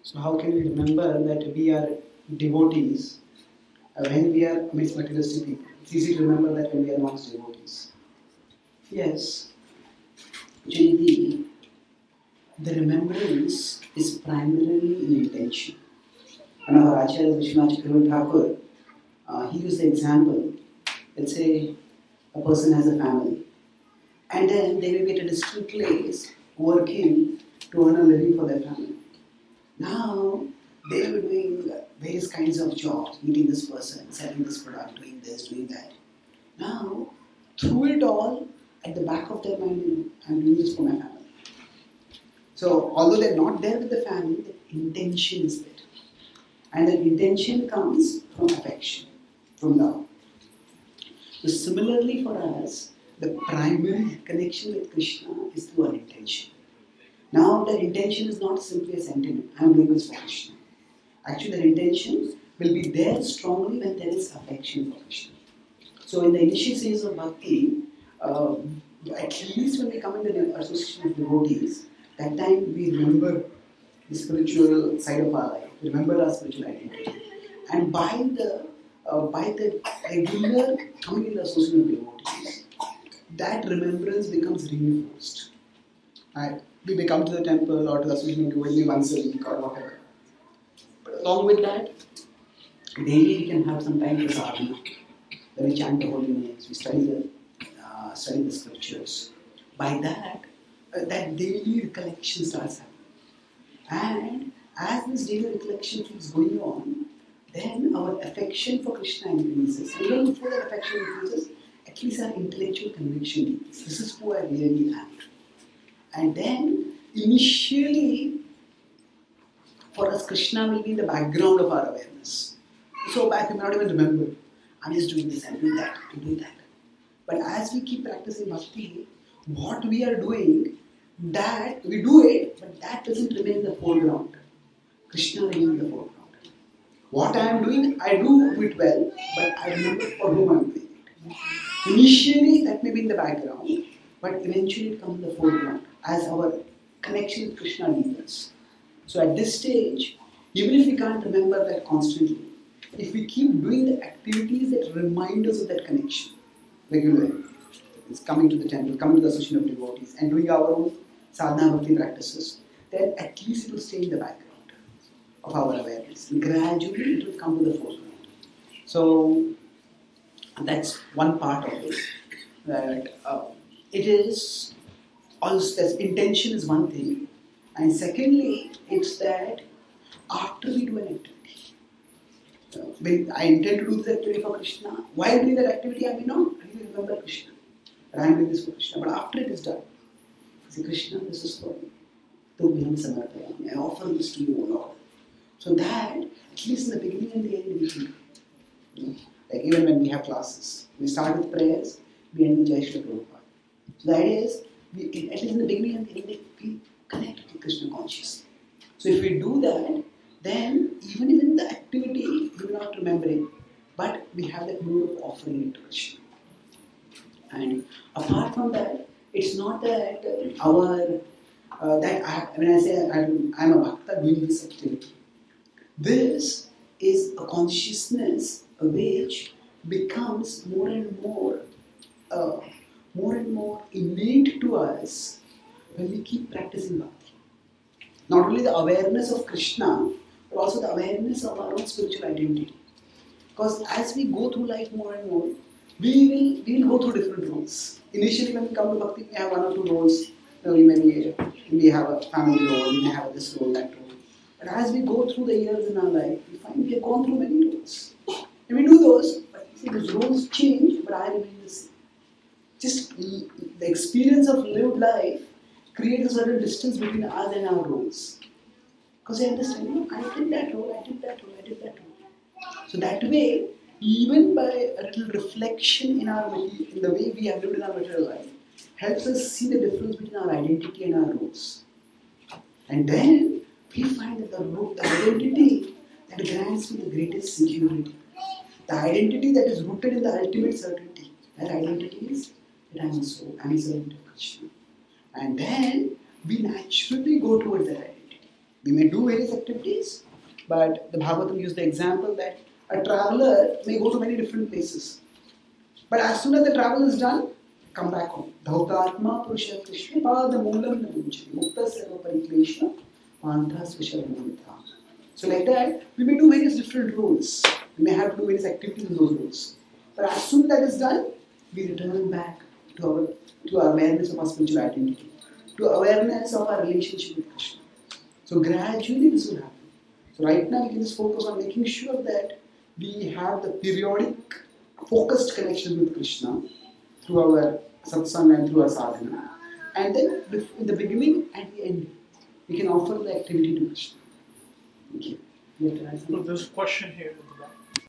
So how can we remember that we are devotees when we are amidst materialistic people? It's easy to remember that when we are amongst devotees. Yes, actually the remembrance is primarily in intention. And our Acharya Vishwanath Chakravarti Thakur, he used the example, let's say a person has a family and then they will be at a distant place working to earn a living for their family. Now, they will be doing various kinds of jobs, meeting this person, selling this product, doing this, doing that. Now, through it all, at the back of their mind, I'm doing this for my family. So, although they're not there with the family, the intention is there. And the intention comes from affection, from love. So, similarly for us, the primary connection with Krishna is through our intention. Now, that intention is not simply a sentiment, I'm doing this for Krishna. Actually, that intention will be there strongly when there is affection for Krishna. So, in the initial stages of bhakti, at least when we come into the association of devotees, that time we remember the spiritual side of our life, remember our spiritual identity, and by the regular coming in the association of devotees, that remembrance becomes reinforced. Right? We may come to the temple or to the association of devotees once a week or whatever. But along with that, daily we can have some time for sadhana, where we chant the holy names, we study the scriptures. By that, that daily recollection starts happening. And as this daily recollection keeps going on, then our affection for Krishna increases. And even before that affection increases, at least our intellectual conviction deepens. This is who I really am. And then, initially, for us, Krishna will be in the background of our awareness. So back, we may not even remember. I'm just doing this, I'm doing that, I'm doing that. But as we keep practicing bhakti, what we are doing, that we do it, but that doesn't remain in the foreground. Krishna remains in the foreground. What I am doing, I do it well, but I remember for whom I am doing it. Initially, that may be in the background, but eventually it comes in the foreground as our connection with Krishna deepens. So at this stage, even if we can't remember that constantly, if we keep doing the activities that remind us of that connection regularly, it's coming to the temple, coming to the association of devotees, and doing our own sadhana bhakti practices, then at least it will stay in the background of our awareness. And gradually it will come to the foreground. So that's one part of it. That it is also that intention is one thing, and secondly, it's that after we do an activity, when I intend to do this activity for Krishna, while doing that activity, I may not really remember Krishna. But I am doing this for Krishna. But after it is done, I say, Krishna, this is for you. I offer this to you, O Lord. So that, at least in the beginning and the end, we feel. Like even when we have classes, we start with prayers, we end with Jai Shri Prabhupada. So the idea is, at least in the beginning and the end, we connect with Krishna consciously. So if we do that, then even in the activity, we will not remember it, but we have that mood of offering it to Krishna. And apart from that, it's not that when I say I'm a bhakta doing this activity, this is a consciousness which becomes more and more innate to us when we keep practicing bhakti. Not only the awareness of Krishna, but also the awareness of our own spiritual identity. Because as we go through life more and more, we will go through different roles. Initially, when we come to bhakti, we have one or two roles. We may have a family role, we may have this role, that role. But as we go through the years in our life, we find we have gone through many roles. And we do those, but see, those roles change, but I remain the same. Just the experience of lived life creates a certain distance between us and our roles. Because I understand, I did that role, I did that role, I did that role. So that way, even by a little reflection in the way we have lived in our material life, helps us see the difference between our identity and our roles. And then we find that the identity that grants me the greatest security, the identity that is rooted in the ultimate certainty, that identity is that I am a soul, I am a servant of Krishna. And then we naturally go towards that identity. We may do various activities, but the Bhagavatam gives the example that a traveler may go to many different places. But as soon as the travel is done, come back home. Dhautatma Purusha Krishna Pada Moolam Namunchi Mukta Seva Parikleshna Pantha Svisharamamita. So like that, we may do various different roles. We may have to do various activities in those roles. But as soon as that is done, we return back to our awareness of our spiritual identity, to awareness of our relationship with Krishna. So gradually this will happen. So right now we can just focus on making sure that we have the periodic focused connection with Krishna through our satsang and through our sadhana. And then in the beginning and the end, we can offer the activity to Krishna. Thank you. So there's a question here.